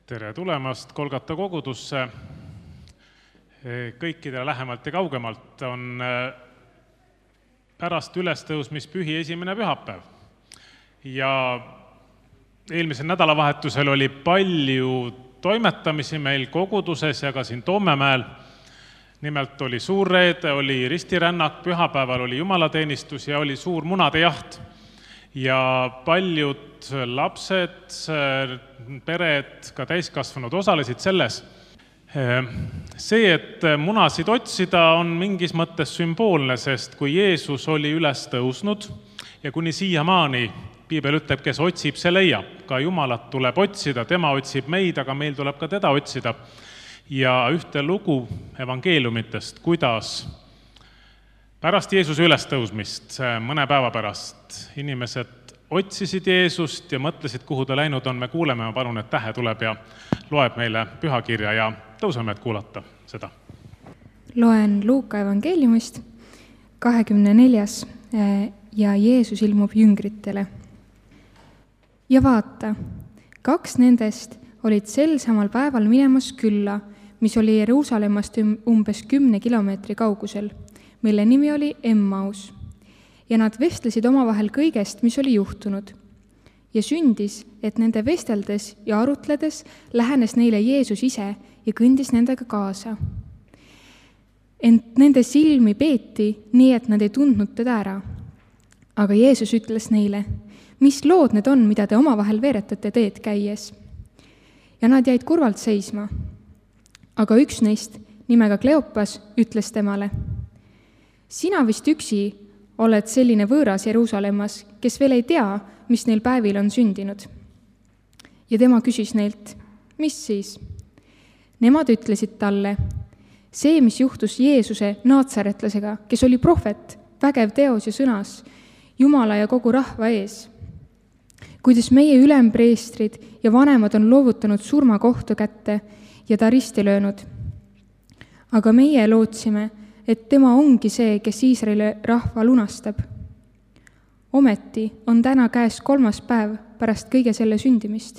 Tere tulemast Golgata kogudusse. Kõikidele lähemalt ja kaugemalt on pärast ülestõusmispühi esimene pühapäev. Ja eelmisel nädalavahetusel oli palju toimetamisi meil koguduses ja ka siin Toomemäel. Nimelt oli suurreede, oli ristirännak, pühapäeval oli jumalateenistus ja oli suur munadejaht. Ja paljud lapsed, pered, ka täiskasvanud osalesid selles. See, et munasid otsida, on mingis mõttes sümboolne, sest kui Jeesus oli üles tõusnud ja kuni siiamaani Piibel ütleb, kes otsib, see leiab. Ka Jumalat tuleb otsida, tema otsib meid, aga meil tuleb ka teda otsida. Ja ühte lugu evangeeliumitest, kuidas pärast Jeesuse ülestõusmist, mõne päeva pärast, inimesed otsisid Jeesust ja mõtlesid, kuhu ta läinud on. Me kuuleme, ma palun, et Tähe tuleb ja loeb meile pühakirja ja tõuseme, et kuulata seda. Loen Luuka evangeeliumist 24. ja Jeesus ilmub jüngritele. Ja vaata, 2 nendest olid sel samal päeval minemas külla, mis oli Jeruusalemmast umbes 10 kilomeetri kaugusel, mille nimi oli Emmaus. Ja nad vestlesid omavahel kõigest, mis oli juhtunud. Ja sündis, et nende vesteldes ja arutledes lähenes neile Jeesus ise ja kõndis nendega kaasa. Ent nende silmi peeti nii, et nad ei tundnud teda ära. Aga Jeesus ütles neile, mis lood need on, mida te omavahel veeretate teed käies? Ja nad jäid kurvalt seisma. Aga üks neist, nimega Kleopas, ütles temale, sina vist üksi oled selline võõras Jeruusalemmas, kes veel ei tea, mis neil päevil on sündinud. Ja tema küsis neilt, mis siis? Nemad ütlesid talle, see, mis juhtus Jeesuse naatsaretlasega, kes oli prohvet, vägev teos ja sõnas, Jumala ja kogu rahva ees. Kuidas meie ülempreestrid ja vanemad on loovutanud surmakohtu kätte ja ta risti löönud. Aga meie lootsime, et tema ongi see, kes Iisraeli rahva lunastab. Ometi on täna käes 3. päev pärast kõige selle sündimist.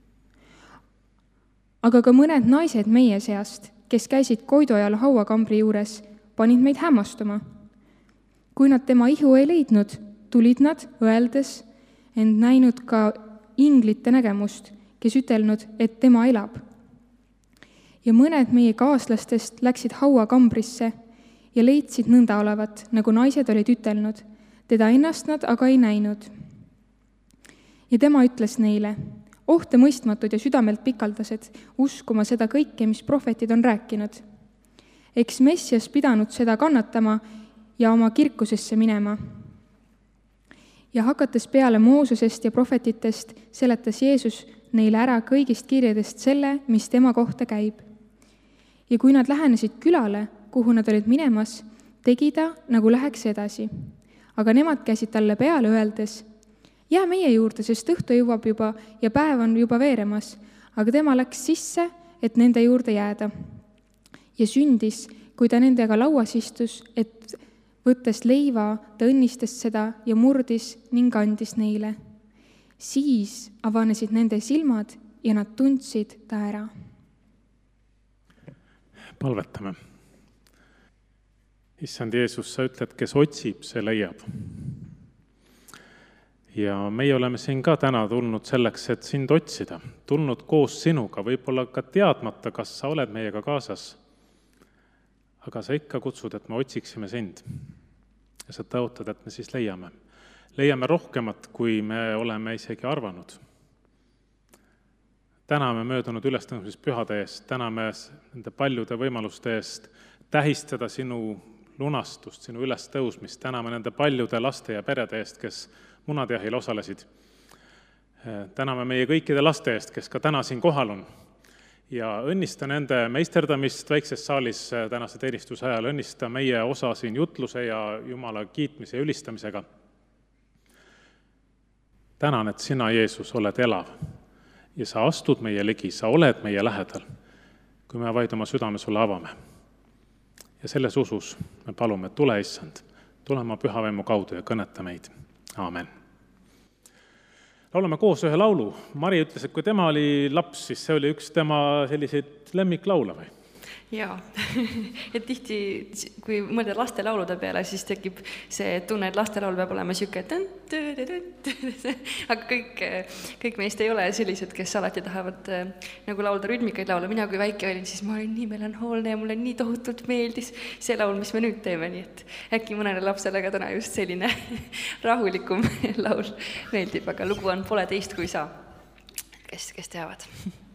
Aga ka mõned naised meie seast, kes käisid Koidu ajal hauakambri juures, panid meid hämmastuma. Kui nad tema ihu ei leidnud, tulid nad, öeldes, ent näinud ka inglite nägemust, kes ütelnud, et tema elab. Ja mõned meie kaaslastest läksid hauakambrisse ja leidsid nõnda olevat, nagu naised olid ütelnud, teda ennast nad aga ei näinud. Ja tema ütles neile, ohte mõistmatud ja südamelt pikaldased, uskuma seda kõike, mis prohvetid on rääkinud. Eks Messias pidanud seda kannatama ja oma kirkusesse minema. Ja hakates peale Moosesest ja prohvetitest, seletas Jeesus neile ära kõigist kirjadest selle, mis tema kohta käib. Ja kui nad lähenesid külale, kuhu nad olid minemas, tegi ta, nagu läheks edasi. Aga nemad käisid talle peale öeldes, jää meie juurde, sest õhtu jõuab juba ja päev on juba veeremas. Aga tema läks sisse, et nende juurde jääda. Ja sündis, kui ta nendega lauas istus, et võttes leiva, ta õnnistas seda ja murdis ning andis neile. Siis avanesid nende silmad ja nad tundsid ta ära. Palvetame. Issand Jeesus, sa ütled, kes otsib, see leiab. Ja meie oleme siin ka täna tulnud selleks, et sind otsida. Tulnud koos sinuga, võib-olla ka teadmata, kas sa oled meiega kaasas. Aga sa ikka kutsud, et me otsiksime sind. Ja sa tõotad, et me siis leiame. Leiame rohkemat, kui me oleme isegi arvanud. Täname möödunud ülestõusmispühade eest, täname nende paljude võimaluste eest tähistada sinu lunastust, sinu ülestõusmist, täname nende paljude laste ja perede eest, kes munadjahil osalesid. Täname meie kõikide laste eest, kes ka täna siin kohal on. Ja õnnista nende meisterdamist väikses saalis tänase teenistuse ajal, õnnista meie osa siin jutluse ja Jumala kiitmise ja ülistamisega. Tänan, et sina, Jeesus, oled elav ja sa astud meie ligi, sa oled meie lähedal, kui me vaid oma südame sulle avame. Ja selles usus me palume, tule, Issand, tule oma pühavaimu kaudu ja kõneta meid. Aamen. laulame koos ühe laulu. Mari ütles, et kui tema oli laps, siis see oli üks tema selliseid lemmiklaule või? Jaa, et tihti, kui mõelda lastelaulude peale, siis tekib see tunne, et lastelaul peab olema siuke aga kõik meist ei ole sellised, kes alati tahavad nagu laulda rütmikaid laule. Mina kui väike olin, siis ma olin nii melanhoolne ja mulle nii tohutult meeldis see laul, mis me nüüd teeme, nii et äkki mõnele lapsele ka täna just selline rahulikum laul meeldib, aga lugu on Pole teist kui sa, kes teavad.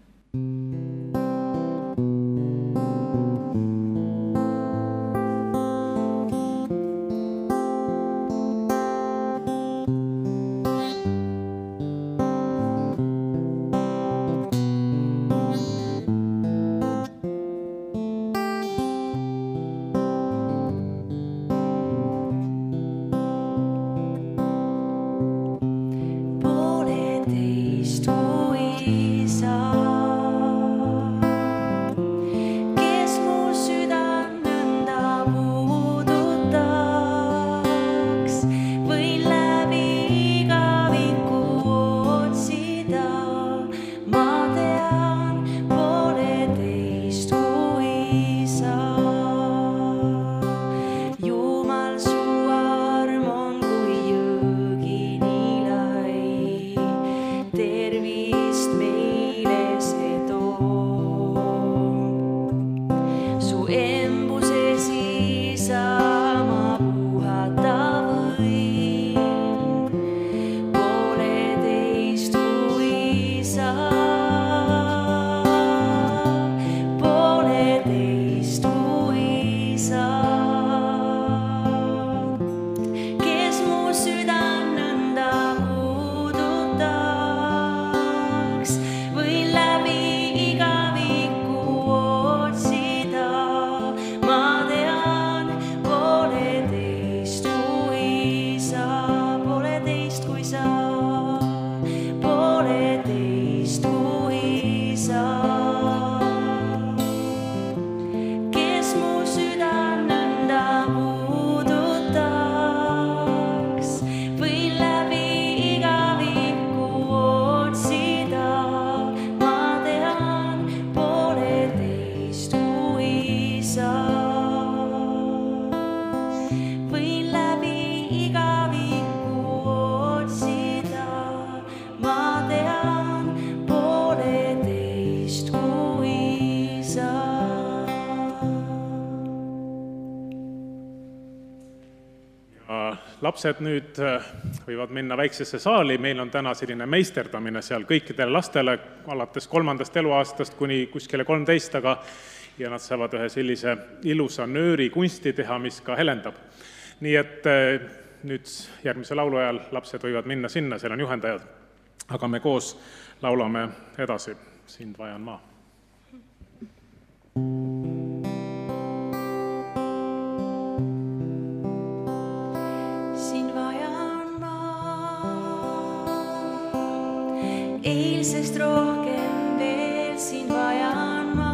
Lapsed nüüd võivad minna väiksesse saali, meil on täna selline meisterdamine seal kõikidele lastele alates 3. eluaastast kuni kuskile 13, ja nad saavad ühe sellise ilusa nööri kunsti teha, mis ka helendab. Nii et nüüd järgmise laulu ajal lapsed võivad minna sinna, seal on juhendajad, aga me koos laulame edasi. Sind vajan ma. Eilsest rohkem veel sind vajan ma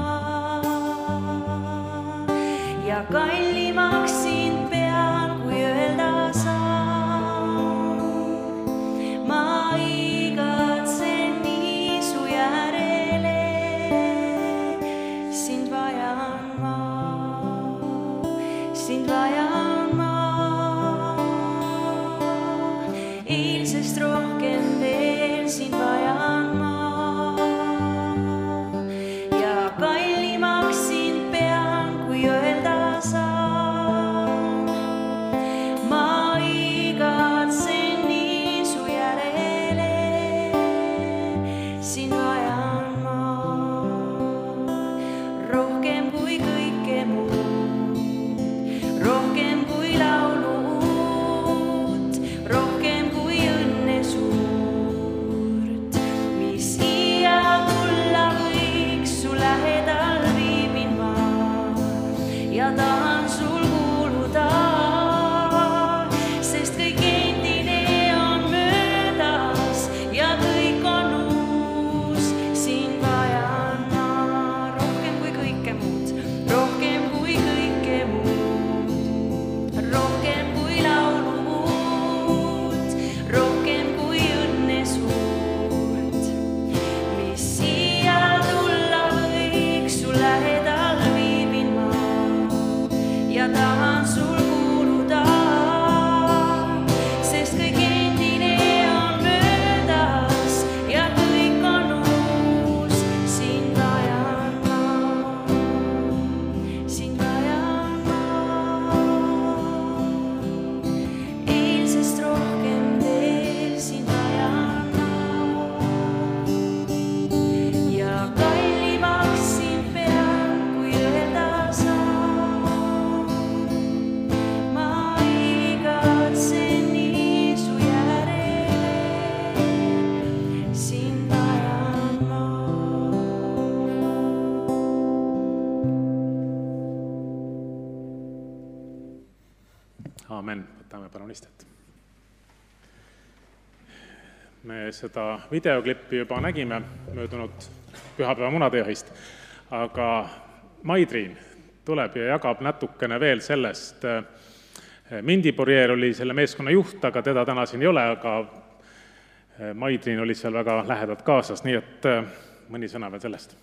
ja kallimaks sind pean, kui öelda saan. Ma igatsen nii su järele, sind vajan ma, sind vajan ma. Eilsest rohkem veel sind vajan kallimaks sind pean, kui öelda saa. Aamen, võtame palun istet. Me seda videoklippi juba nägime möödunud pühapäeva munadejahist, aga Maidriin tuleb ja jagab natukene veel sellest. Mindi Borrier oli selle meeskonna juht, aga teda täna siin ei ole, aga Maidriin oli seal väga lähedalt kaasas, nii et mõni sõna veel sellest.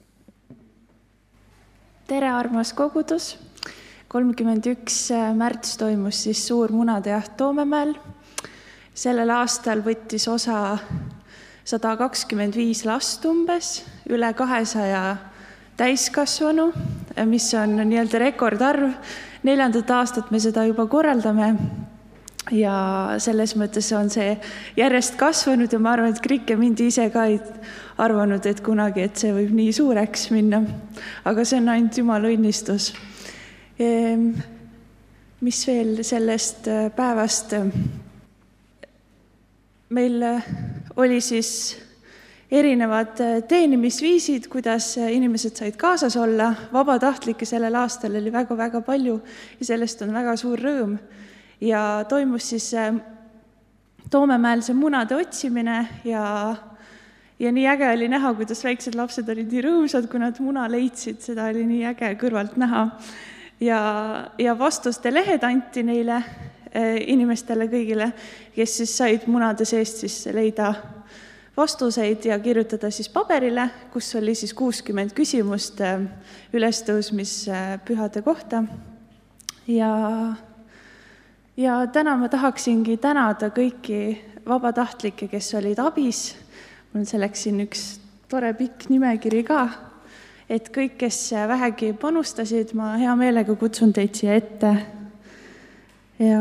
Tere, armas kogudus! 31. märts toimus siis suur munadejaht Toomemäel. Sellel aastal võttis osa 125 last umbes, üle 200 täiskasvanu, mis on nii-öelda rekordarv. 4. aastat me seda juba korraldame ja selles mõttes on see järjest kasvanud ja ma arvan, et Krik ja Mindi ise ka ei arvanud, et kunagi, et see võib nii suureks minna. Aga see on ainult Jumala õnnistus. Mis veel sellest päevast? Meil oli siis erinevad teenimisviisid, kuidas inimesed said kaasas olla. Vabatahtlikke sellel aastal oli väga-väga palju ja sellest on väga suur rõõm. Ja toimus siis Toomemäel see munade otsimine ja nii äge oli näha, kuidas väiksed lapsed olid nii rõõmsad, kui nad muna leidsid, seda oli nii äge kõrvalt näha. Ja vastuste lehed anti neile inimestele kõigile, kes siis said munade seest siis leida vastuseid ja kirjutada siis paberile, kus oli siis 60 küsimust ülestõusmispühade kohta. Ja täna ma tahaksingi tänada kõiki vabatahtlikke, kes olid abis. Mul on selleks siin üks tore pikk nimekiri ka, et kõik, kes vähegi panustasid, ma hea meelega kutsun teid siia ette. Ja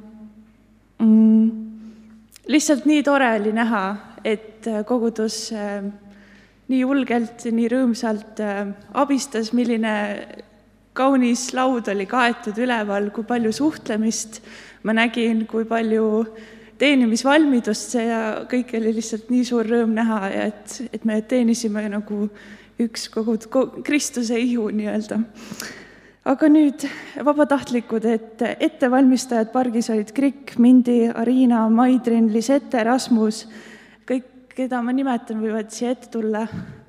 lihtsalt nii tore oli näha, et kogudus nii julgelt, nii rõõmsalt abistas, milline kaunis laud oli kaetud üleval, kui palju suhtlemist ma nägin, kui palju teenimisvalmidust see ja kõik oli lihtsalt nii suur rõõm näha, et me teenisime nagu üks Kristuse ihu nii-öelda. Aga nüüd vabatahtlikud, et ettevalmistajad pargis olid Krik, Mindi, Ariina, Maidrin, Lisette, Rasmus, kõik, keda ma nimetan, võivad siia ette tulla.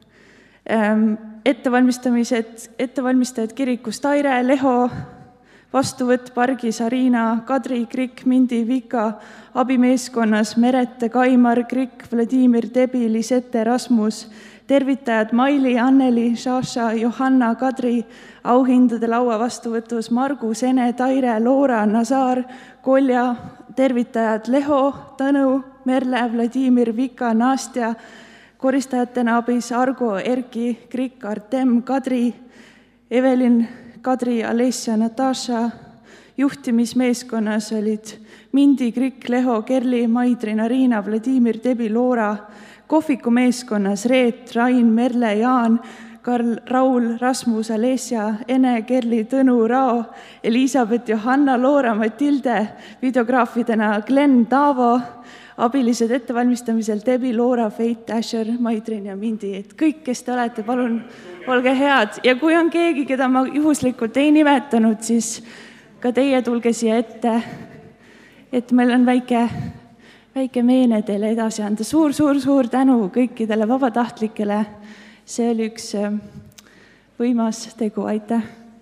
Ettevalmistajad kirikus Taire, Leho, vastuvõtt pargis Ariina, Kadri, Krik, Mindi, Vika, abimeeskonnas Merete, Kaimar, Krik, Vladimir, Debi, Lisette, Rasmus, tervitajad Maili, Anneli, Šaša, Johanna, Kadri, auhindade laua vastuvõtus Margu, Sene, Taire, Loora, Nazar, Kolja, tervitajad Leho, Tõnu, Merle, Vladimir, Vika, Nastja, koristajatena abis Argo, Erki, Krik, Artem, Kadri, Evelin, Kadri, Alessia, Natasha, juhtimismeeskonnas olid Mindi, Krik, Leho, Kerli, Maidrin, Ariina, Vladimir, Debi, Loora, kohviku meeskonnas Reet, Rain, Merle, Jaan, Karl, Raul, Rasmus, Alessia, Ene, Kerli, Tõnu, Rao, Elisabeth, Johanna, Loora, Matilde, videograafidena Glenn, Taavo, abilised ettevalmistamisel Debi, Loora, Feit, Asher, Maidrin ja Mindi. Et kõik, kes te olete, palun, olge head. Ja kui on keegi, keda ma juhuslikult ei nimetanud, siis ka teie tulge siia ette, et meil on väike meene teile edasi anda. Suur tänu kõikidele vabatahtlikele. See oli üks võimas tegu. Aitäh!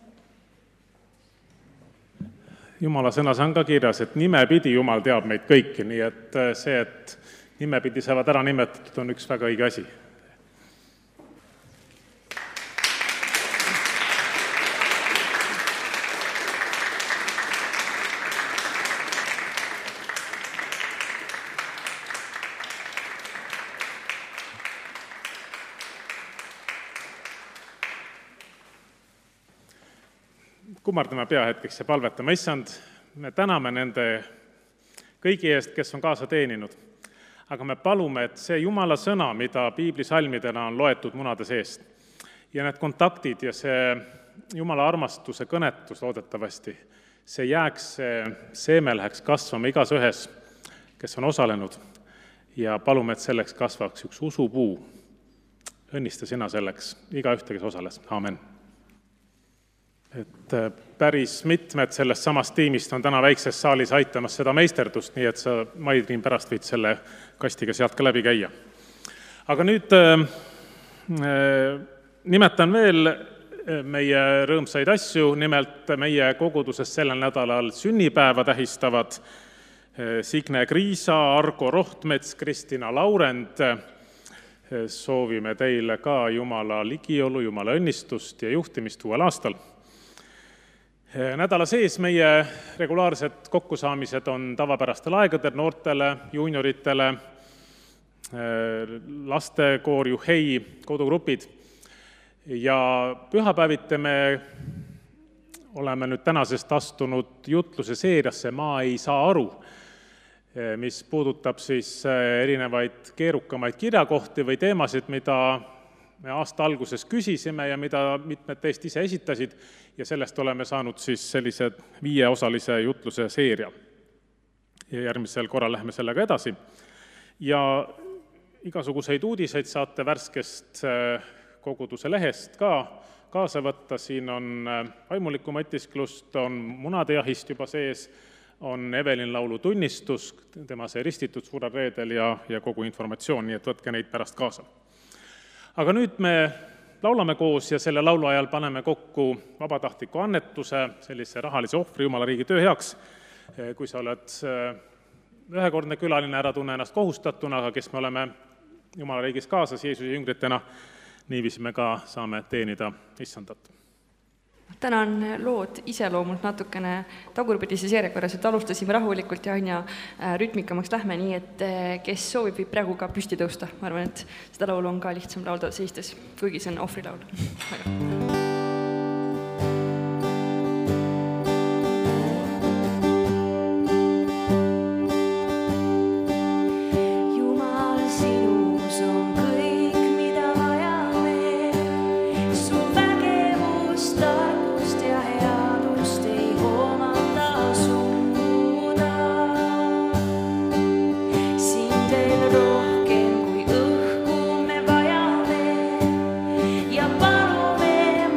Jumala sõnas on ka kirjas, et nimepidi Jumal teab meid kõiki, nii et see, et nimepidi saavad ära nimetatud, on üks väga õige asi. Kummardame peahetkeks ja palvetame, Issand, me täname nende kõigi eest, kes on kaasa teeninud. Aga me palume, et see Jumala sõna, mida piiblisalmidena on loetud munade seest, ja need kontaktid ja see Jumala armastuse kõnetus loodetavasti, see jääks, see seeme läheks kasvama igas ühes, kes on osalenud, ja palume, et selleks kasvaks üks usupuu. Õnnista sina selleks iga ühte, kes osales. Aamen. et päris mitmed sellest samast tiimist on täna väikses saalis aitamas seda meisterdust, nii et sa, Maidrin, pärast võid selle kastiga sealt ka läbi käia. Aga nüüd nimetan veel meie rõõmsaid asju, nimelt meie koguduses sellel nädalal sünnipäeva tähistavad Signe Kriisa, Argo Rohtmets, Kristina Laurend. Soovime teile ka Jumala ligiolu, Jumala õnnistust ja juhtimist uuel aastal. Nädala sees meie regulaarsed kokkusaamised on tavapärastel aegadel noortele, juunioritele, lastekoor, juhei, kodugrupid. Ja pühapäeviti me oleme nüüd tänasest astunud jutluse seeriasse Ma ei saa aru, mis puudutab siis erinevaid keerukamaid kirjakohti või teemasid, mida me aasta alguses küsisime ja mida mitmed teist ise esitasid, ja sellest oleme saanud siis sellise 5-osalise jutluse seeria. Ja järgmisel korral lähme sellega edasi. Ja igasuguseid uudiseid saate värskest koguduse lehest ka kaasa võtta. Siin on vaimulikku mõtisklust, on munade jahist juba sees, on Evelin laulu tunnistus, tema see ristitud suurel reedel ja kogu informatsioon, nii et võtke neid pärast kaasa. Aga nüüd me laulame koos ja selle laulu ajal paneme kokku vabatahtliku annetuse, sellise rahalise ohvri Jumala riigi töö heaks. Kui sa oled ühekordne külaline, ära tunne ennast kohustatuna, aga kes me oleme Jumala riigis kaasas Jeesuse jüngritena, niiviisi me ka saame teenida issandat. Täna on lood iseloomult natukene tagurpidises järjekorras, et alustasime rahulikult ja aina rütmikamaks lähme, nii et kes soovib, võib praegu ka püsti tõusta. Ma arvan, et seda laulu on ka lihtsam laulda seistes, kuigi see on ohvrilaul. Ja palume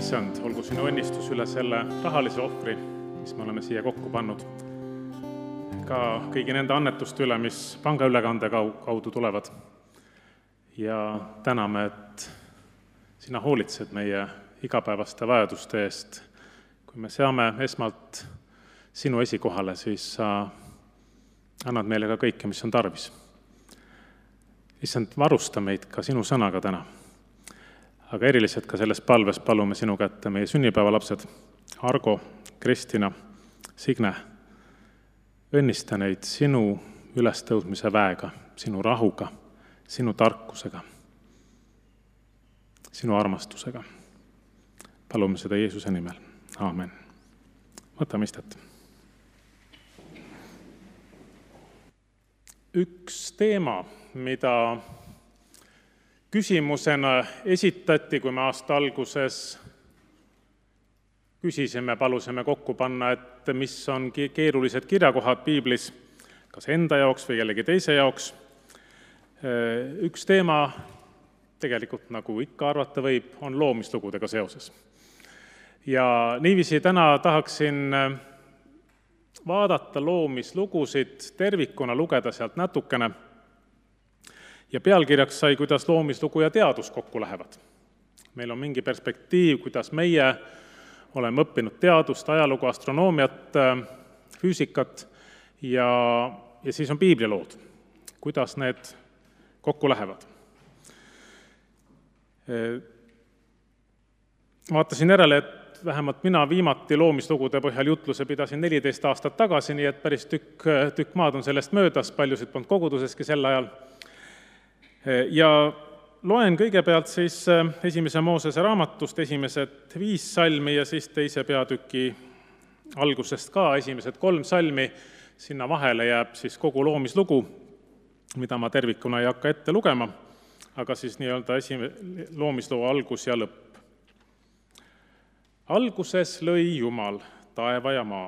issand, olgu sinu õnnistus üle selle rahalise ohvri, mis me oleme siia kokku pannud. Ka kõigi nende annetuste üle, mis pangaülekande kaudu tulevad. Ja täname, et sina hoolitsed meie igapäevaste vajaduste eest. Kui me seame esmalt sinu esikohale, siis sa annad meile ka kõike, mis on tarvis. Issand, varusta meid ka sinu sõnaga täna. Aga eriliselt ka selles palves palume sinu kätte meie sünnipäevalapsed Argo, Kristina, Signe. Õnnista neid sinu ülestõusmise väega, sinu rahuga, sinu tarkusega, sinu armastusega. Palume seda Jeesuse nimel. Aamen. Võtame istet. Üks teema, mida küsimusena esitati, kui me aasta alguses küsisime, palusime kokku panna, et mis on keerulised kirjakohad piiblis, kas enda jaoks või kellegi teise jaoks. Üks teema, tegelikult nagu ikka arvata võib, on loomislugudega seoses. Ja niiviisi täna tahaksin vaadata loomislugusid tervikuna, lugeda sealt natukene. Ja pealkirjaks sai, kuidas loomislugu ja teadus kokku lähevad. Meil on mingi perspektiiv, kuidas meie oleme õppinud teadust, ajalugu, astronoomiat, füüsikat ja siis on piiblilood. Kuidas need kokku lähevad? Vaatasin järele, et vähemalt mina viimati loomislugude põhjal jutluse pidasin 14 aastat tagasi, nii et päris tükk maad on sellest möödas, paljusid polnud koguduseski sel ajal. Ja loen kõigepealt siis esimese Moosese raamatust esimesed 5 salmi ja siis teise peatüki algusest ka esimesed 3 salmi. Sinna vahele jääb siis kogu loomislugu, mida ma tervikuna ei hakka ette lugema, aga siis nii-öelda loomisloo algus ja lõpp. Alguses lõi Jumal taeva ja maa.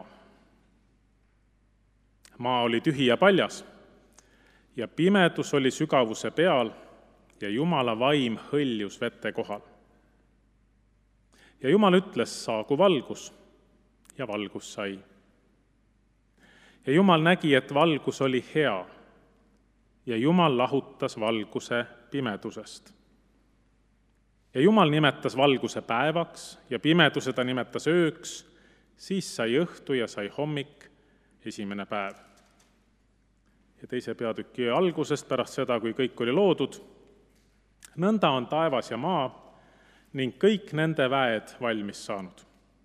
Maa oli tühi ja paljas. Ja pimedus oli sügavuse peal ja Jumala vaim hõljus vete kohal. Ja Jumal ütles, saagu valgus, ja valgus sai. Ja Jumal nägi, et valgus oli hea, ja Jumal lahutas valguse pimedusest. Ja Jumal nimetas valguse päevaks ja pimeduse ta nimetas ööks, siis sai õhtu ja sai hommik, esimene päev. Ja teise peatüki algusest pärast seda, kui kõik oli loodud. Nõnda on taevas ja maa ning kõik nende väed valmis saanud.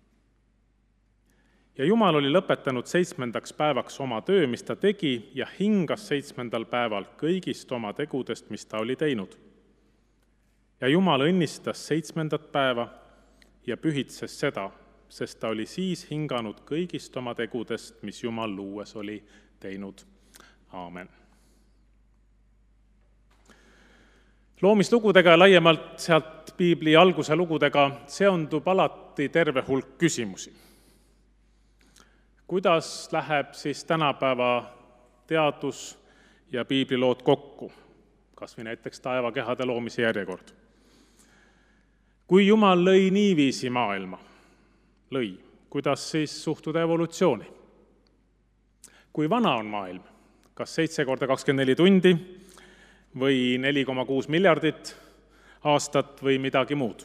Ja Jumal oli lõpetanud 7. päevaks oma töö, mis ta tegi, ja hingas 7. päeval kõigist oma tegudest, mis ta oli teinud. Ja Jumal õnnistas 7. päeva ja pühitses seda, sest ta oli siis hinganud kõigist oma tegudest, mis Jumal luues oli teinud. Aamen. Loomislugudega ja laiemalt sealt piibli alguse lugudega seondub alati terve hulk küsimusi. Kuidas läheb siis tänapäeva teadus ja piiblilood kokku? Kas või näiteks taevakehade loomise järjekord. Kui Jumal lõi niiviisi maailma, kuidas siis suhtuda evolutsiooni? Kui vana on maailm? Kas 7 × 24 tundi või 4,6 miljardit aastat või midagi muud.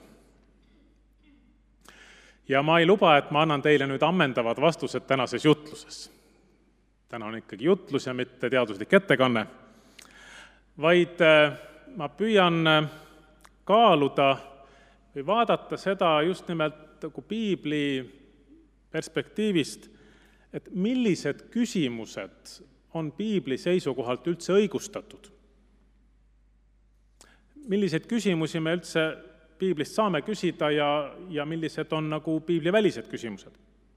Ja ma ei luba, et ma annan teile nüüd ammendavad vastused tänases jutluses. Täna on ikkagi jutlus ja mitte teaduslik ettekanne, vaid ma püüan kaaluda või vaadata seda just nimelt piibli perspektiivist, et millised küsimused on piibli seisukohalt üldse õigustatud. Milliseid küsimusi me üldse piiblist saame küsida ja millised on nagu piibli välised küsimused.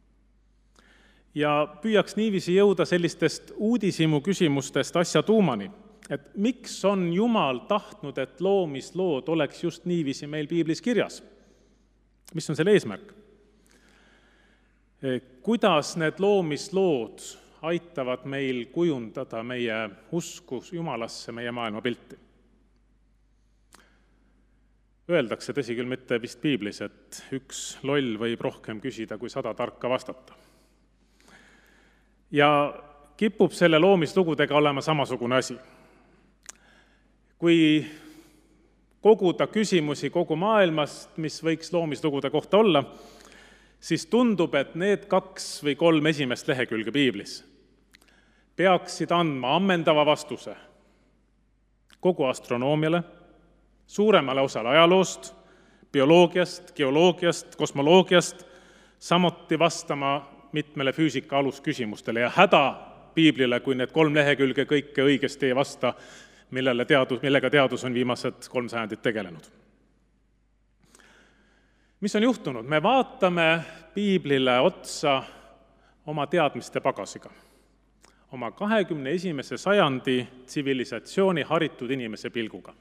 Ja püüaks niiviisi jõuda sellistest uudishimu küsimustest asja tuumani, et miks on Jumal tahtnud, et loomislood oleks just niiviisi meil piiblis kirjas? Mis on selle eesmärk? Kuidas need loomislood aitavad meil kujundada meie usku Jumalasse, meie maailmapilti? öeldakse, tõsi küll mitte vist piiblis, et üks loll võib rohkem küsida, kui 100 tarka vastata. Ja kipub selle loomislugudega olema samasugune asi. Kui koguda küsimusi kogu maailmast, mis võiks loomislugude kohta olla, siis tundub, et need 2 või 3 esimest lehekülge piiblis peaksid andma ammendava vastuse kogu astronoomiale, suuremale osale ajaloost, bioloogiast, geoloogiast, kosmoloogiast, samuti vastama mitmele füüsika alusküsimustele ja häda piiblile, kui need 3 lehekülge kõike õigesti ei vasta, millega teadus on viimased 3 sajandit tegelenud. Mis on juhtunud? Me vaatame piiblile otsa oma teadmiste pagasiga, oma 21. sajandi tsivilisatsiooni haritud inimese pilguga.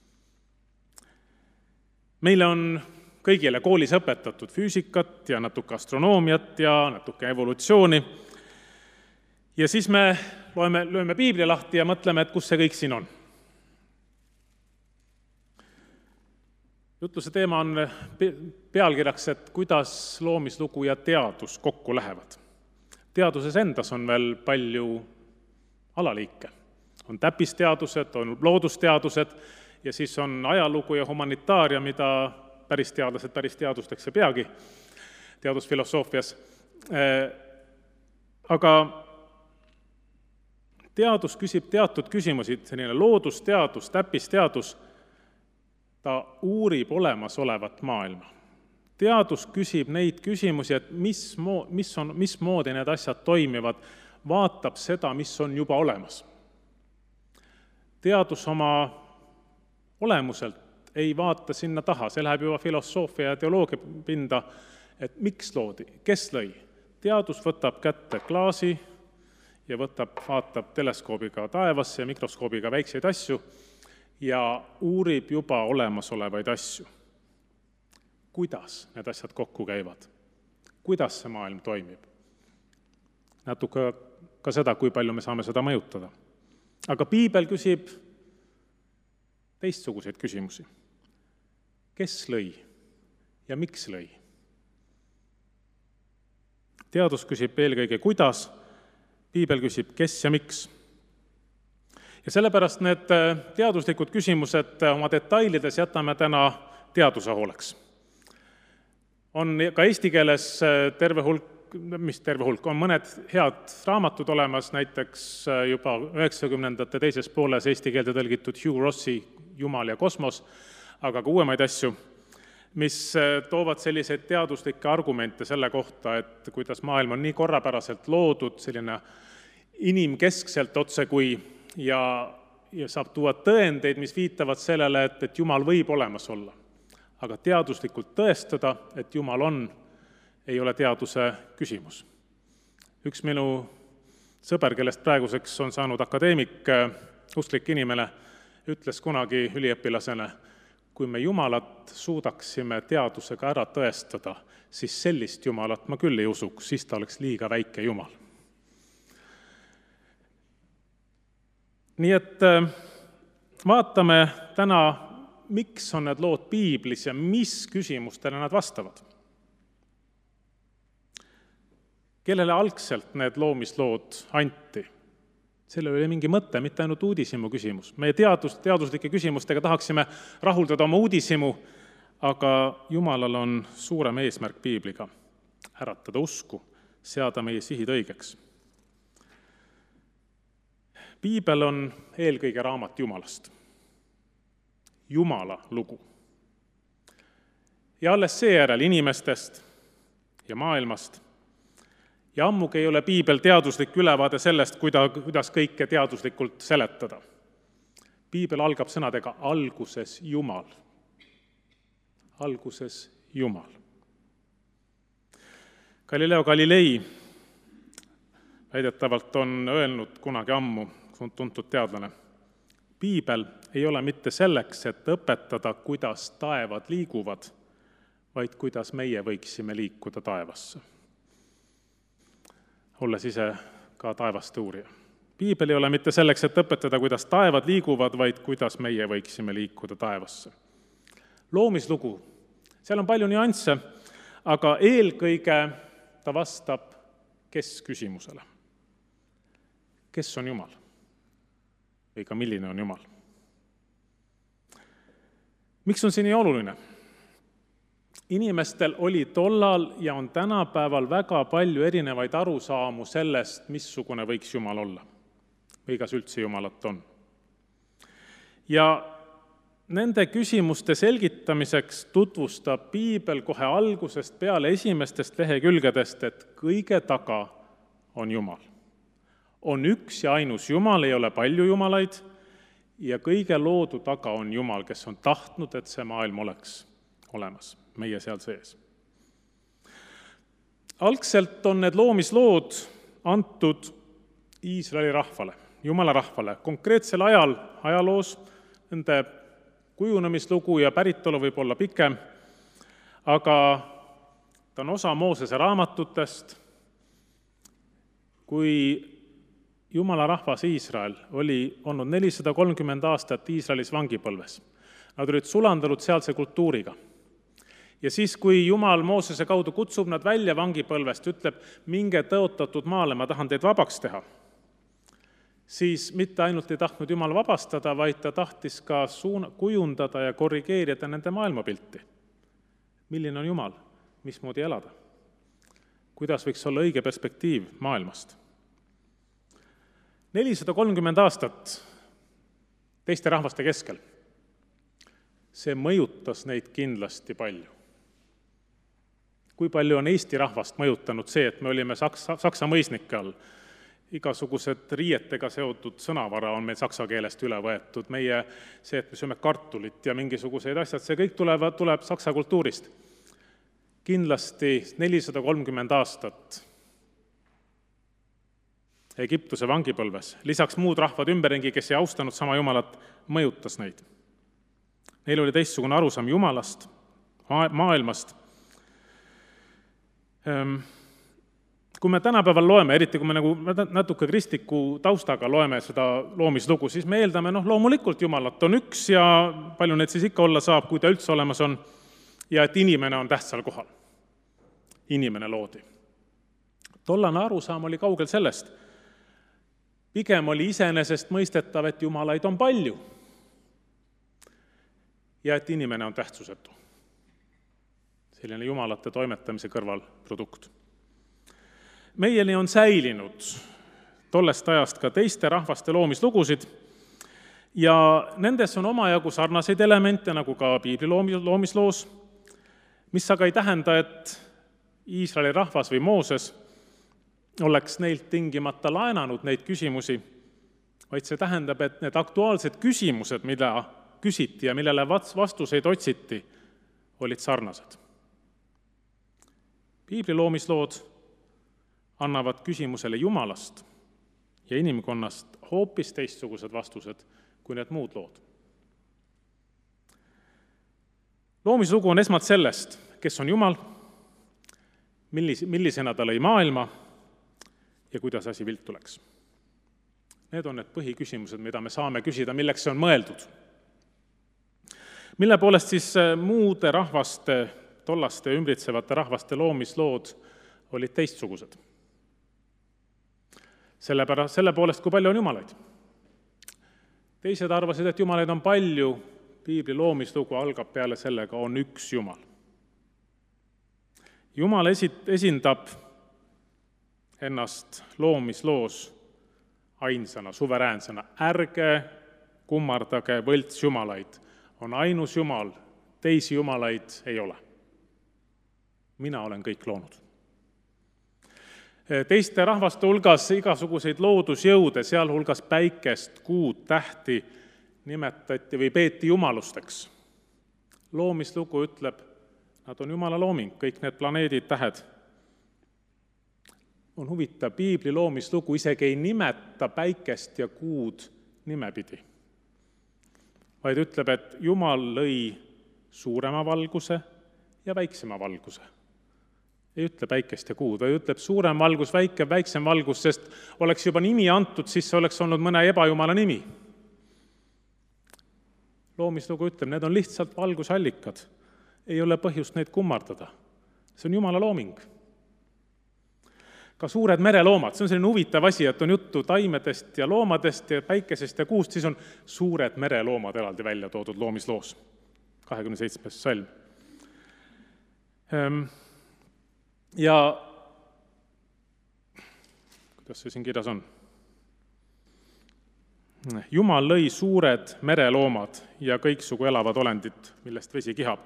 Meile on kõigile koolis õpetatud füüsikat ja natuke astronoomiat ja natuke evolutsiooni. Ja siis me lööme piibli lahti ja mõtleme, et kus see kõik siin on. Jutluse teema on pealkirjaks, et kuidas loomislugu ja teadus kokku lähevad. Teaduses endas on veel palju alaliike. On täppisteadused, on loodusteadused ja siis on ajalugu ja humanitaaria, mida päris teadlased päris teadusteks ei peagi teadusfilosoofias. Aga teadus küsib teatud küsimusi, selline loodusteadus, täppisteadus, ta uurib olemasolevat maailma. Teadus küsib neid küsimusi, et mismoodi need asjad toimivad, vaatab seda, mis on juba olemas. Teadus oma olemuselt ei vaata sinna taha, see läheb juba filosoofia ja teoloogia pinda, et miks loodi, kes lõi. Teadus võtab kätte klaasi ja vaatab teleskoobiga taevasse ja mikroskoobiga väikseid asju ja uurib juba olemasolevaid asju. Kuidas need asjad kokku käivad? Kuidas see maailm toimib? Natuke ka seda, kui palju me saame seda mõjutada. Aga piibel küsib teistsuguseid küsimusi. Kes lõi ja miks lõi? Teadus küsib eelkõige kuidas, piibel küsib kes ja miks. Ja sellepärast need teaduslikud küsimused oma detailides jätame täna teaduse hooleks. On ka eesti keeles terve hulk, on mõned head raamatud olemas, näiteks juba 90ndate teises pooles eesti keelde tõlgitud Hugh Rossi Jumal ja kosmos, aga ka uuemaid asju, mis toovad selliseid teaduslikke argumente selle kohta, et kuidas maailm on nii korrapäraselt loodud, selline inimkeskselt otsekui ja saab tuua tõendeid, mis viitavad sellele, et Jumal võib olemas olla. Aga teaduslikult tõestada, et Jumal on, ei ole teaduse küsimus. Üks minu sõber, kellest praeguseks on saanud akadeemik, usklik inimene, ütles kunagi üliõpilasena, kui me Jumalat suudaksime teadusega ära tõestada, siis sellist Jumalat ma küll ei usuks, siis ta oleks liiga väike Jumal. Nii et vaatame täna, miks on need lood piiblis ja mis küsimustele nad vastavad. Kellele algselt need loomislood anti? Sellel oli mingi mõte, mitte ainult uudishimu küsimus. Meie teaduslike küsimustega tahaksime rahuldada oma uudishimu, aga Jumalal on suurem eesmärk piibliga, äratada usku, seada meie sihid õigeks. Piibel on eelkõige raamat Jumalast. Jumala lugu. Ja alles seejärel inimestest ja maailmast. Ja ammugi ei ole piibel teaduslik ülevaade sellest, kuidas kõike teaduslikult seletada. Piibel algab sõnadega alguses Jumal. Alguses Jumal. Galileo Galilei väidetavalt on öelnud kunagi ammu, tuntud teadlane, piibel ei ole mitte selleks, et õpetada, kuidas taevad liiguvad, vaid kuidas meie võiksime liikuda taevasse. Olles ise ka taevaste uurija. Piibel ei ole mitte selleks, et õpetada, kuidas taevad liiguvad, vaid kuidas meie võiksime liikuda taevasse. loomislugu, seal on palju nüansse, aga eelkõige ta vastab kes-küsimusele. Kes on Jumal? Või ka milline on Jumal? Miks on see nii oluline? Inimestel oli tollal ja on tänapäeval väga palju erinevaid arusaamu sellest, missugune võiks Jumal olla või kas üldse Jumalat on. Ja nende küsimuste selgitamiseks tutvustab Piibel kohe algusest peale esimestest lehekülgedest, et kõige taga on Jumal. On üks ja ainus Jumal, ei ole palju jumalaid, ja kõige loodu taga on Jumal, kes on tahtnud, et see maailm oleks olemas, meie seal sees. Algselt on need loomislood antud Iisraeli rahvale, Jumala rahvale. Konkreetsel ajal ajaloos nende kujunemislugu ja päritolu võib olla pikem, aga ta on osa Moosese raamatutest. Kui Jumala rahvas Iisrael oli olnud 430 aastat Iisraelis vangipõlves, nad olid sulandunud sealse kultuuriga. Ja siis, kui Jumal Moosese kaudu kutsub nad välja vangipõlvest, ütleb, minge tõotatud maale, ma tahan teid vabaks teha, siis mitte ainult ei tahtnud Jumal vabastada, vaid ta tahtis ka kujundada ja korrigeerida nende maailmapilti. Milline on Jumal? Mismoodi elada? Kuidas võiks olla õige perspektiiv maailmast? 430 aastat teiste rahvaste keskel. See mõjutas neid kindlasti palju. Kui palju on Eesti rahvast mõjutanud see, et me olime saksa mõisnike all? Igasugused riietega seotud sõnavara on meil saksa keelest üle võetud. Meie see, et me sööme kartulit ja mingisuguseid asjad, see kõik tuleb saksa kultuurist. Kindlasti 430 aastat Egiptuse vangipõlves, lisaks muud rahvad ümberringi, kes ei austanud sama Jumalat, mõjutas neid. Neil oli teistsugune arusaam Jumalast, maailmast. Kui me tänapäeval loeme, eriti kui me nagu natuke kristliku taustaga loeme seda loomislugu, siis me eeldame, loomulikult Jumalat on üks ja palju need siis ikka olla saab, kui ta üldse olemas on, ja et inimene on tähtsal kohal. Inimene loodi. Tollane arusaam oli kaugel sellest. Pigem oli iseenesest mõistetav, et jumalaid on palju ja et inimene on tähtsusetu. Selline jumalate toimetamise kõrval produkt. Meieni on säilinud tollest ajast ka teiste rahvaste loomislugusid ja nendes on omajagu sarnaseid elemente, nagu ka Piibli loomisloos, mis aga ei tähenda, et Iisraeli rahvas või Mooses oleks neilt tingimata laenanud neid küsimusi, vaid see tähendab, et need aktuaalsed küsimused, mida küsiti ja millele vastuseid otsiti, olid sarnased. Piibli loomislood annavad küsimusele Jumalast ja inimkonnast hoopis teistsugused vastused kui need muud lood. Loomislugu on esmalt sellest, kes on Jumal, millisena ta lõi maailma ja kuidas asi viltu läks. Need on need põhiküsimused, mida me saame küsida, milleks see on mõeldud. Mille poolest siis muude rahvaste, tollaste ümbritsevate rahvaste loomislood olid teistsugused? Selle poolest, kui palju on jumalaid. Teised arvasid, et jumalaid on palju, Piibli loomislugu algab peale sellega, on üks Jumal. Jumal esindab ennast loomisloos ainsana, suveräänsena. Ärge kummardage võlts jumalaid. On ainus Jumal, teisi jumalaid ei ole. Mina olen kõik loonud. Teiste rahvaste hulgas igasuguseid loodusjõude, sealhulgas päikest, kuud, tähti nimetati või peeti jumalusteks. Loomislugu ütleb, nad on Jumala looming, kõik need planeedid, tähed. On huvitav, Piibli loomislugu isegi ei nimeta päikest ja kuud nimepidi, vaid ütleb, et Jumal lõi suurema valguse ja väiksema valguse. Ei ütle päikest ja kuud, vaid ütleb suurem valgus, väiksem valgus, sest oleks juba nimi antud, siis see oleks olnud mõne ebajumala nimi. loomislugu ütleb, need on lihtsalt valgusallikad. Ei ole põhjust neid kummardada. See on Jumala looming. Ka suured mereloomad, see on selline huvitav asi, et on juttu taimedest ja loomadest ja päikesest ja kuust, siis on suured mereloomad eraldi välja toodud loomisloos, 27. salm. Ja kuidas see siin kirjas on? Jumal lõi suured mereloomad ja kõiksugu elavad olendid, millest vesi kihab.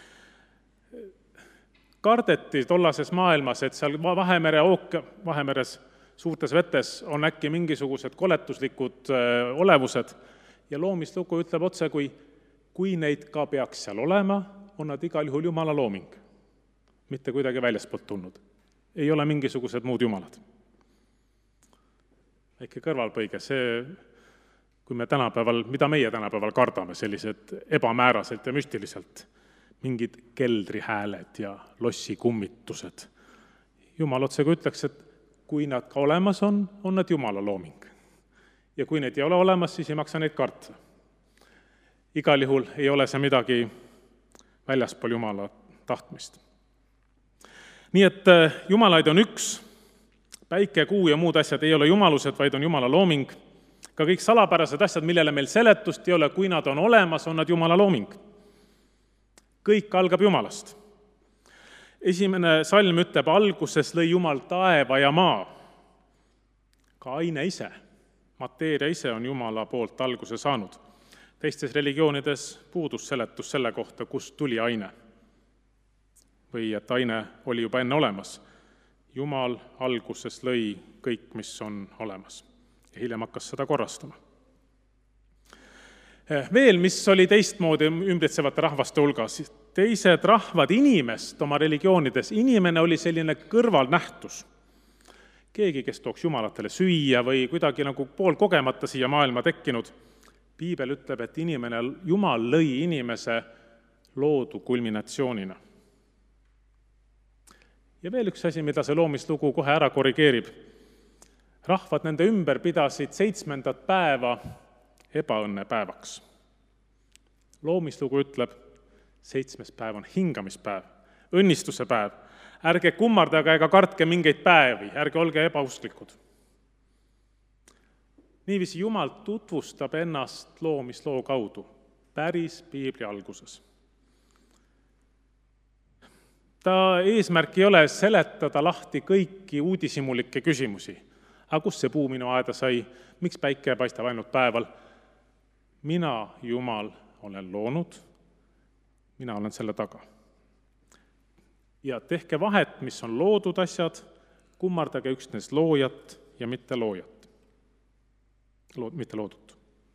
Kardeti tollases maailmas, et seal Vahemeres suurtes vetes on äkki mingisugused koletuslikud olevused ja loomislugu ütleb otse, kui neid ka peaks seal olema, on nad igal juhul Jumala looming, mitte kuidagi väljaspoolt tulnud. Ei ole mingisugused muud jumalad. Väike kõrvalpõige, see, kui mida meie tänapäeval kardame, sellised ebamääraselt ja müstiliselt, mingid keldrihääled ja lossikummitused. Jumal otsega ütleks, et kui nad ka olemas on nad Jumala looming. Ja kui neid ei ole olemas, siis ei maksa neid karta. Igal juhul ei ole see midagi väljaspool Jumala tahtmist. Nii et jumalaid on üks, päike, kuu ja muud asjad ei ole jumalused, vaid on Jumala looming. Ka kõik salapärased asjad, millele meil seletust ei ole, kui nad on olemas, on nad Jumala looming. Kõik algab Jumalast. Esimene salm ütleb, alguses lõi Jumal taeva ja maa. Ka aine ise, mateeria ise on Jumala poolt alguse saanud. Teistes religioonides puudus seletus selle kohta, kust tuli aine. Või et aine oli juba enne olemas. Jumal alguses lõi kõik, mis on olemas. Ja hiljem hakkas seda korrastama. Veel, mis oli teistmoodi ümbritsevate rahvaste hulgas. Teised rahvad inimest oma religioonides. Inimene oli selline kõrvalnähtus. Keegi, kes tooks jumalatele süüa või kuidagi nagu pool kogemata siia maailma tekkinud. Piibel ütleb, et Jumal lõi inimese loodu kulminatsioonina. Ja veel üks asi, mida see loomislugu kohe ära korrigeerib. Rahvad nende ümber pidasid 7. päeva ebaõnnepäevaks. Loomislugu ütleb, 7. päev on hingamispäev, õnnistuse päev. Ärge kummardage ega kartke mingeid päevi, ärge olge ebausklikud. Niiviisi Jumal tutvustab ennast loomisloo kaudu, päris piibli alguses. Ta eesmärk ei ole seletada lahti kõiki uudishimulikke küsimusi. Aga kus see puu minu aeda sai? Miks päike paistab ainult päeval? Mina, Jumal, olen loonud, mina olen selle taga. Ja tehke vahet, mis on loodud asjad, kummardage üksnes loojat ja mitte loojat. Mitte loodut.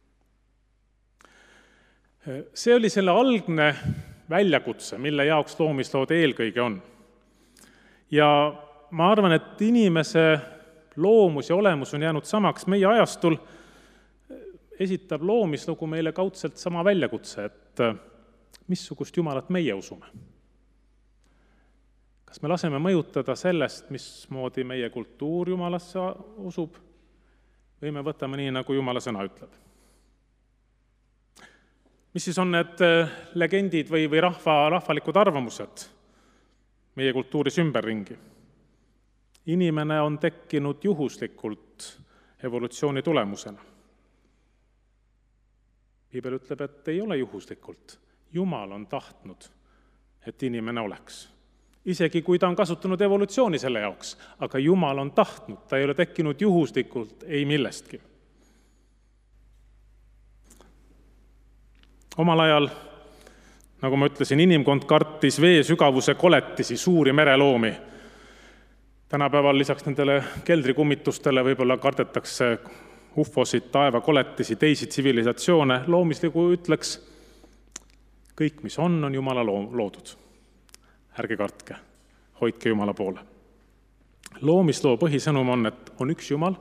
See oli selle algne väljakutse, mille jaoks loomislood eelkõige on. Ja ma arvan, et inimese loomus ja olemus on jäänud samaks meie ajastul, esitab loomislugu meile kaudselt sama väljakutse, et missugust Jumalat meie usume. Kas me laseme mõjutada sellest, mismoodi meie kultuur Jumalasse usub, või me võtame nii, nagu Jumala sõna ütleb? Mis siis on need legendid või rahvalikud arvamused meie kultuuris ümberringi? Inimene on tekkinud juhuslikult evolutsiooni tulemusena. Piibel ütleb, et ei ole juhuslikult. Jumal on tahtnud, et inimene oleks. Isegi kui ta on kasutanud evolutsiooni selle jaoks, aga Jumal on tahtnud, ta ei ole tekkinud juhuslikult, ei millestki. Omal ajal, nagu ma ütlesin, inimkond kartis vee sügavuse koletisi, suuri mereloomi. Tänapäeval lisaks nendele keldrikummitustele võib-olla kardetakse ufosid, taevakoletisi, teisi tsivilisatsioone. Loomislugu ütleks, kõik, mis on Jumala loodud. Ärge kartke, hoidke Jumala poole. Loomisloo põhisõnum on, et on üks Jumal,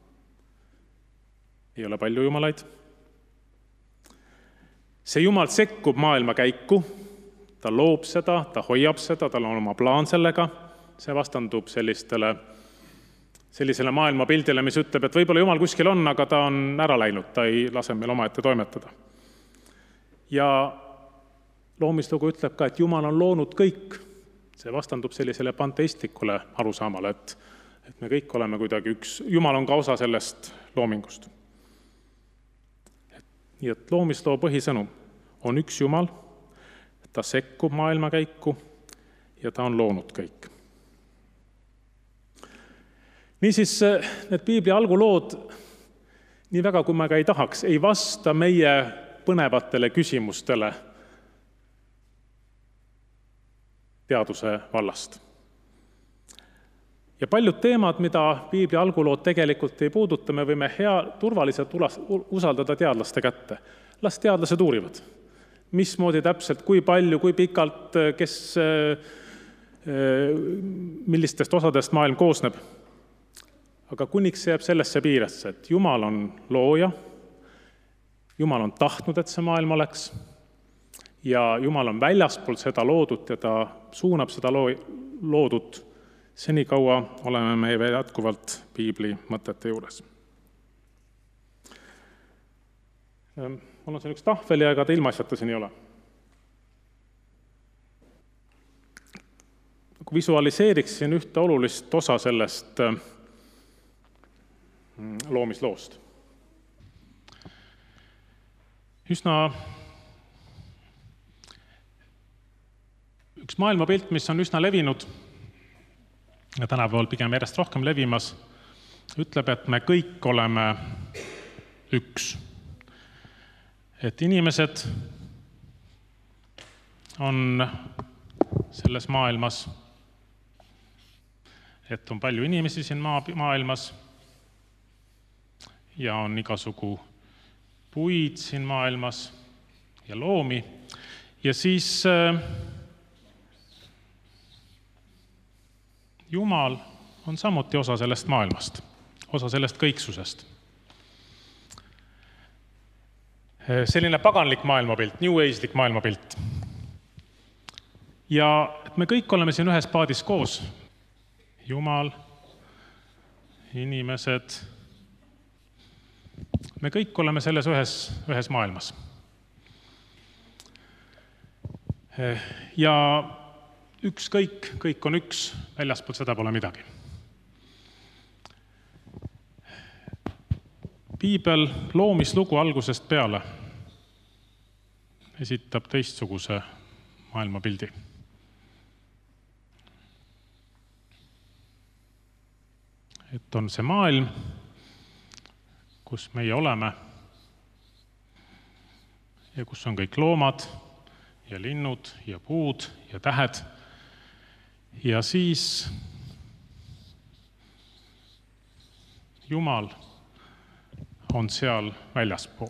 ei ole palju jumalaid. See Jumal sekkub maailma käiku, ta loob seda, ta hoiab seda, tal on oma plaan sellega, see vastandub sellisele maailmapildile, mis ütleb, et võib-olla Jumal kuskil on, aga ta on ära läinud, ta ei lase meil omaette toimetada. Ja loomislugu ütleb ka, et Jumal on loonud kõik. See vastandub sellisele panteistlikule arusaamale, et me kõik oleme kuidagi üks. Jumal on ka osa sellest loomingust. Nii et loomisloo põhisõnum on üks Jumal, ta sekkub maailmakäiku ja ta on loonud kõik. Niisiis, need piibli algulood, nii väga kui me ka ei tahaks, ei vasta meie põnevatele küsimustele teaduse vallast. Ja paljud teemad, mida piibli algulood tegelikult ei puuduta, me võime turvaliselt usaldada teadlaste kätte. Las teadlased uurivad, mismoodi täpselt, kui palju, kui pikalt, kes millistest osadest maailm koosneb. Aga kuniks jääb sellesse piiresse, et Jumal on looja, Jumal on tahtnud, et see maailm oleks, ja Jumal on väljaspool seda loodut ja ta suunab seda loodut. Senikaua oleme me veel jätkuvalt piibli mõtete juures. Mul on siin üks tahvel ja ega ta ilmaasjata siin ei ole. Kui visualiseeriksin ühte olulist osa sellest loomisloost. Üsna üks maailmapilt, mis on üsna levinud ja tänapäeval pigem järjest rohkem levimas, ütleb, et me kõik oleme üks. Et inimesed on selles maailmas, et on palju inimesi siin maailmas ja on igasugu puid siin maailmas ja loomi. Ja siis Jumal on samuti osa sellest maailmast, osa sellest kõiksusest. Selline paganlik maailmapilt, New Age'lik maailmapilt. Ja et me kõik oleme siin ühes paadis koos. Jumal, inimesed, me kõik oleme selles ühes maailmas. Ja kõik on üks, väljaspool seda pole midagi. Piibel loomislugu algusest peale esitab teistsuguse maailmapildi. Et on see maailm, kus meie oleme ja kus on kõik loomad ja linnud ja puud ja tähed. Ja siis Jumal on seal väljaspool.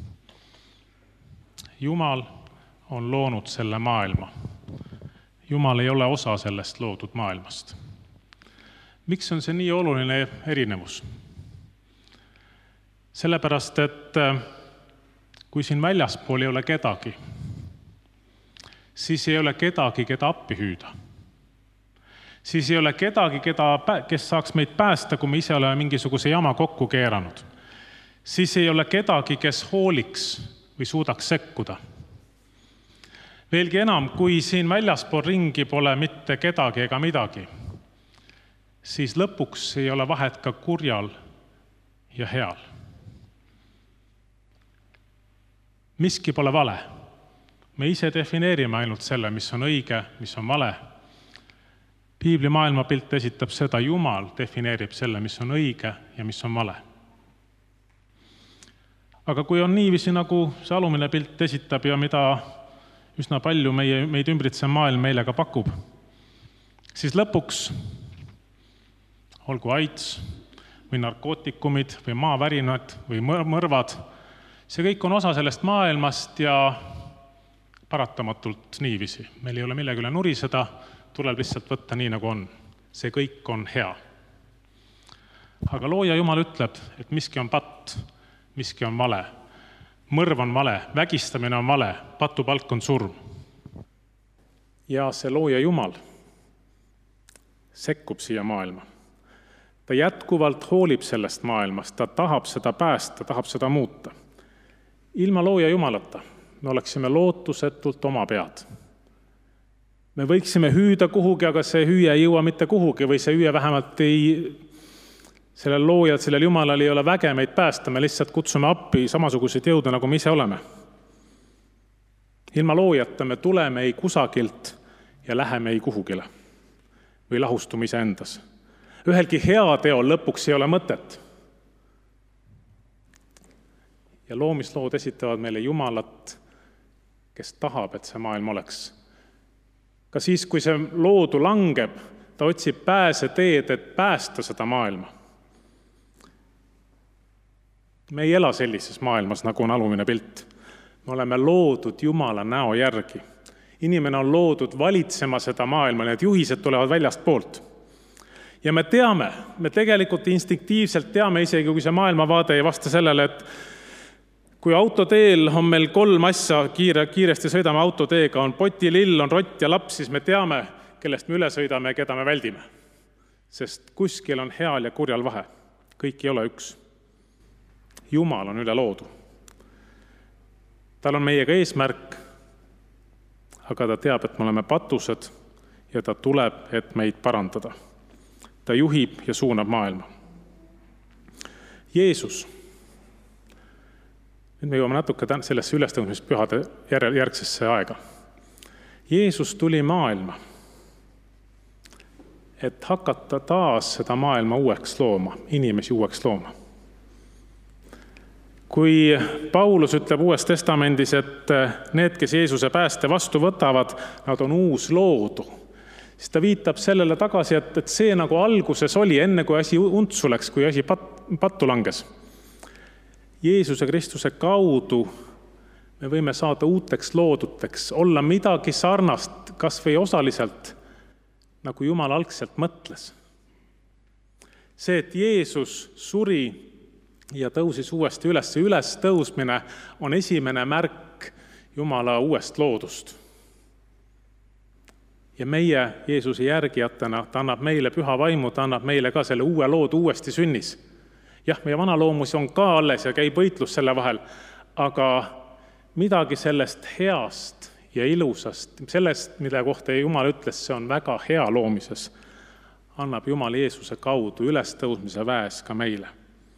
Jumal on loonud selle maailma. Jumal ei ole osa sellest loodud maailmast. Miks on see nii oluline erinevus? Sellepärast, et kui siin väljaspool ei ole kedagi, siis ei ole kedagi, keda appi hüüda. Siis ei ole kedagi, kes saaks meid päästa, kui me ise oleme mingisuguse jama kokku keeranud. Siis ei ole kedagi, kes hooliks või suudaks sekkuda. Veelgi enam, kui siin väljaspool ringi pole mitte kedagi ega midagi, siis lõpuks ei ole vahet ka kurjal ja heal. Miski pole vale. Me ise defineerime ainult selle, mis on õige, mis on vale. Piibli maailmapilt esitab seda, Jumal defineerib selle, mis on õige ja mis on vale. Aga kui on niiviisi, nagu see alumine pilt esitab ja mida üsna palju meid ümbritsev maailm meile ka pakub, siis lõpuks olgu AIDS või narkootikumid või maavärinad või mõrvad, see kõik on osa sellest maailmast ja paratamatult niiviisi. Meil ei ole millegi üle nuriseda, tuleb lihtsalt võtta nii, nagu on. See kõik on hea. Aga looja Jumal ütleb, et miski on patt, miski on vale. Mõrv on vale, vägistamine on vale, patupalk on surm. Ja see looja Jumal sekkub siia maailma. Ta jätkuvalt hoolib sellest maailmast, ta tahab seda päästa, tahab seda muuta. Ilma looja Jumalata me oleksime lootusetult oma pead. Me võiksime hüüda kuhugi, aga see hüüe ei jõua mitte kuhugi või see hüüe vähemalt sellel loojal, sellel Jumalal ei ole väge meid päästa, me lihtsalt kutsume appi samasuguseid jõude, nagu me ise oleme. Ilma loojata me tuleme ei kusagilt ja läheme ei kuhugile või lahustume ise endas. Ühelgi heateol lõpuks ei ole mõtet. Ja loomislood esitavad meile Jumalat, kes tahab, et see maailm oleks. Ka siis, kui see loodu langeb, ta otsib pääseteed, et päästa seda maailma. Me ei ela sellises maailmas, nagu on alumine pilt. Me oleme loodud Jumala näo järgi. Inimene on loodud valitsema seda maailma, need juhised tulevad väljast poolt. Ja me teame, me tegelikult instinktiivselt teame isegi, kui see maailmavaade ei vasta sellele, et kui autoteel on meil 3 asja, kiiresti sõidame autoteega, on potilill, on rott ja laps, siis me teame, kellest me üle sõidame ja keda me väldime. Sest kuskil on heal ja kurjal vahe. Kõik ei ole üks. Jumal on üle loodu. Tal on meiega eesmärk, aga ta teab, et me oleme patused ja ta tuleb, et meid parandada. Ta juhib ja suunab maailma. Jeesus. Nüüd me jõuame natuke sellesse ülestõusmispühade järgsesse aega. Jeesus tuli maailma, et hakata taas seda maailma uueks looma, inimesi uueks looma. Kui Paulus ütleb Uues Testamendis, et need, kes Jeesuse pääste vastu võtavad, nad on uus loodu, siis ta viitab sellele tagasi, et see nagu alguses oli, enne kui asi untsu läks, kui asi pattu langes. Jeesuse Kristuse kaudu me võime saada uuteks looduteks, olla midagi sarnast, kas või osaliselt, nagu Jumal algselt mõtles. See, et Jeesus suri ja tõusis uuesti üles, see ülestõusmine on esimene märk Jumala uuest loodust. Ja meie Jeesuse järgijatena, ta annab meile püha vaimu, ta annab meile ka selle uue loodu uuesti sünnis. Jah, meie vana loomus on ka alles ja käib võitlus selle vahel, aga midagi sellest heast ja ilusast, sellest, mille kohta Jumal ütles, see on väga hea loomises, annab Jumal Jeesuse kaudu ülestõusmise väes ka meile.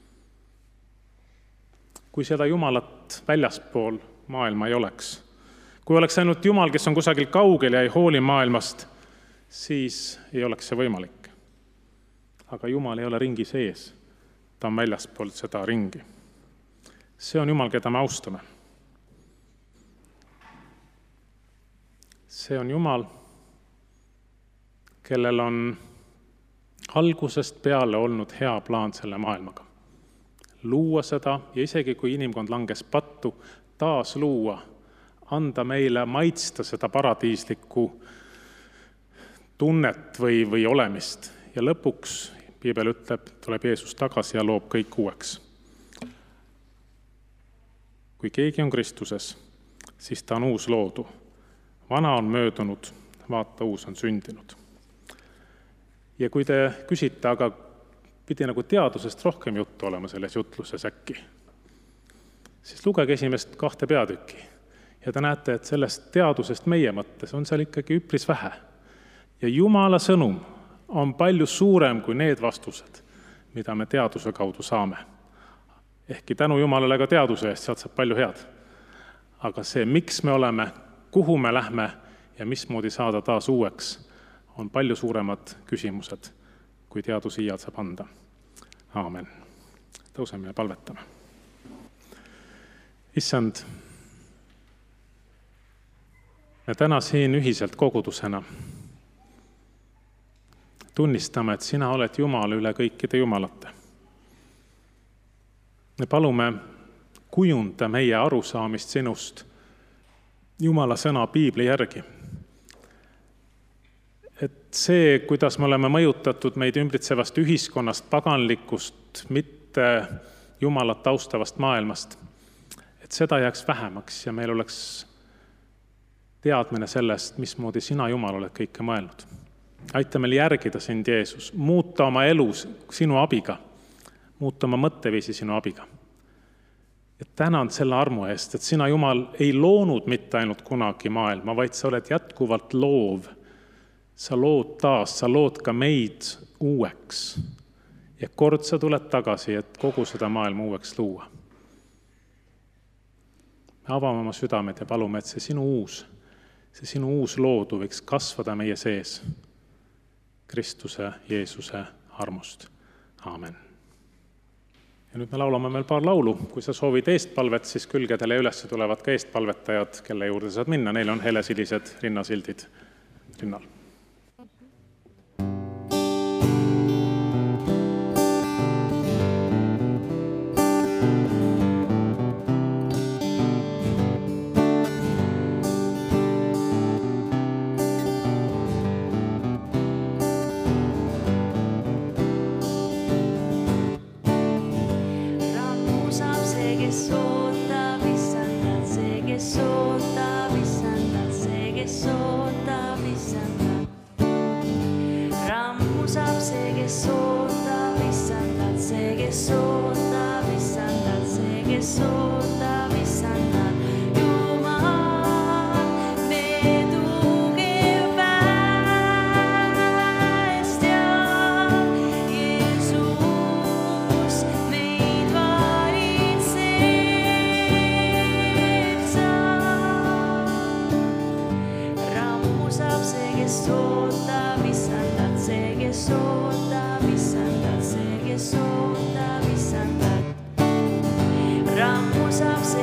Kui seda Jumalat väljaspool maailma ei oleks, kui oleks ainult Jumal, kes on kusagil kaugel ja ei hooli maailmast, siis ei oleks see võimalik. Aga Jumal ei ole ringi sees, ta on väljaspool seda ringi. See on Jumal, keda me austame. See on Jumal, kellel on algusest peale olnud hea plaan selle maailmaga. Luua seda ja isegi kui inimkond langes pattu, taas luua, anda meile maitsta seda paradiislikku tunnet või olemist. Ja lõpuks, Piibel ütleb, tuleb Jeesus tagasi ja loob kõik uueks. Kui keegi on Kristuses, siis ta on uus loodu. Vana on möödunud, vaata, uus on sündinud. Ja kui te küsite, aga pidi nagu teadusest rohkem juttu olema selles jutluses äkki, siis lugege esimest 2 peatükki ja te näete, et sellest teadusest meie mõttes on seal ikkagi üpris vähe. Ja Jumala sõnum on palju suurem kui need vastused, mida me teaduse kaudu saame. Ehkki tänu Jumalale ka teaduse eest, sealt saab palju head. Aga see, miks me oleme, kuhu me lähme ja mismoodi saada taas uueks, on palju suuremad küsimused, kui teadus iial saab anda. Aamen. Tõuseme ja palvetame. Issand, me täna siin ühiselt kogudusena tunnistame, et sina oled Jumal üle kõikide jumalate. Me palume kujunda meie arusaamist sinust Jumala sõna Piibli järgi. Et see, kuidas me oleme mõjutatud meid ümbritsevast ühiskonnast, paganlikust, mitte Jumalat austavast maailmast, et seda jääks vähemaks ja meil oleks teadmine sellest, mismoodi sina, Jumal, oled kõike mõelnud. Aita meil järgida sind, Jeesus, muuta oma elus sinu abiga, muuta oma mõtteviisi sinu abiga. Ja tänan selle armu eest, et sina, Jumal, ei loonud mitte ainult kunagi maailma, vaid sa oled jätkuvalt loov. Sa lood taas, sa lood ka meid uueks. Ja kord sa tuled tagasi, et kogu seda maailma uueks luua. Me avame oma südamed ja palume, et see sinu uus loodu võiks kasvada meie sees Kristuse, Jeesuse armust. Aamen. Ja nüüd me laulame meil paar laulu. Kui sa soovid eestpalvet, siis külgedele üles tulevad ka eestpalvetajad, kelle juurde saad minna. Neil on helesilised rinnasildid rinnal. Rammus saab see,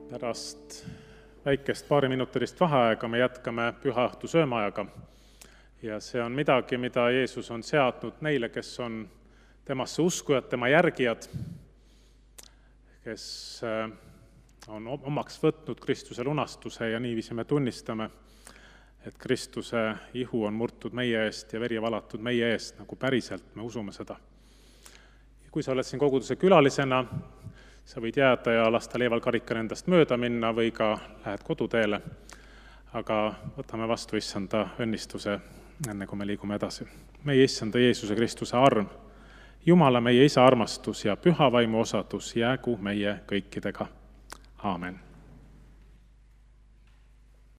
Pärast väikest paariminutilist vaheaega me jätkame pühaõhtu söömaajaga. Ja see on midagi, mida Jeesus on seadnud neile, kes on temasse uskujad, tema järgijad, kes on omaks võtnud Kristuse lunastuse ja niiviisi me tunnistame, et Kristuse ihu on murtud meie eest ja veri valatud meie eest, nagu päriselt me usume seda. Kui sa oled siin koguduse külalisena, sa võid jääda ja lasta leeval karikal endast mööda minna või ka lähed koduteele, aga võtame vastu issanda õnnistuse, enne kui me liigume edasi. Meie issanda Jeesuse Kristuse arm, Jumala meie isa armastus ja püha vaimu osadus jäägu meie kõikidega. Aamen.